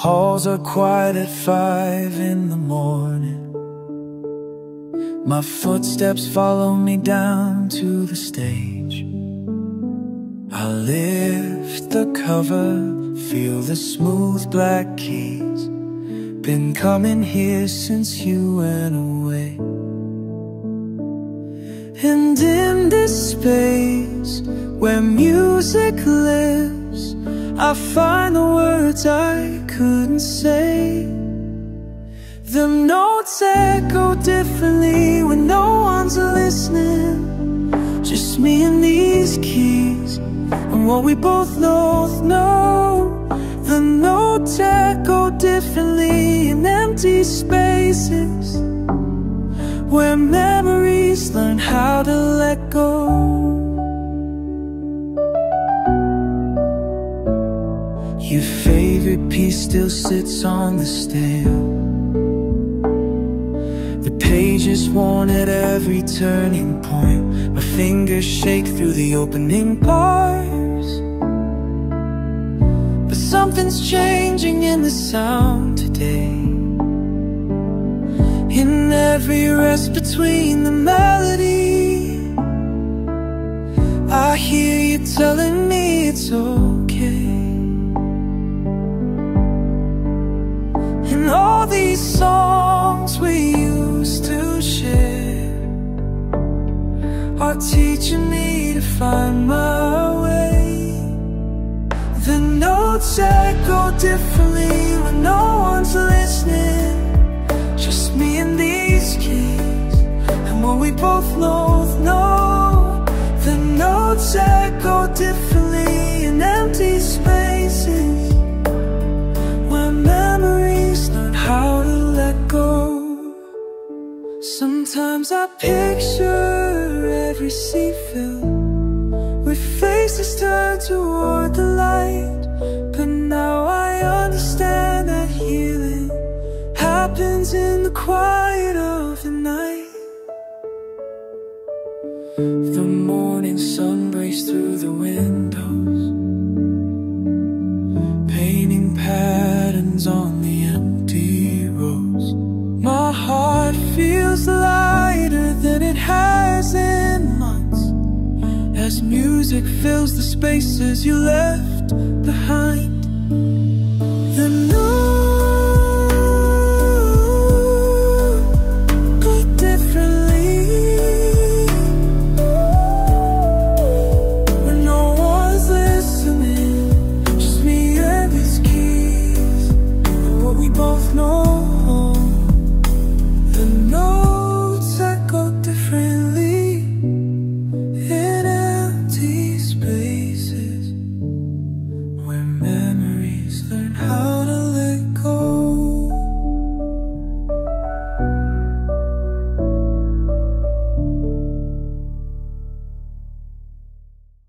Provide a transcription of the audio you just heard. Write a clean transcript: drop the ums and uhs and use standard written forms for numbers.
halls are quiet at 5 in the morning. My footsteps follow me down to the stage. I lift the cover, feel the smooth black keys. Been coming here since you went away. And in this space where music lives, I find the words I couldn't say. The notes echo differently when no one's listening. Just me and these keys, and what we both know. The notes echo differently in empty spaces where memories learn how to let go. Your favorite piece still sits on the stand. The pages worn at every turning point. My fingers shake through the opening bars. But something's changing in the sound today. In every rest between the melody, I hear you telling me it's okay. And all these songs we used to share are teaching me to find my way. The notes echo differently when no one's listening. Just me and these keys, and what we both know. The notes echo differently in empty spaces where memories learn how to let go. Sometimes I picture every sea filled with faces turned toward the light. But now I understand that healing happens in the quiet of the night. The morning sun breaks through the windows, painting patterns on the empty roads. My heart feels lighter than it has in months, as music fills the spaces you left behind.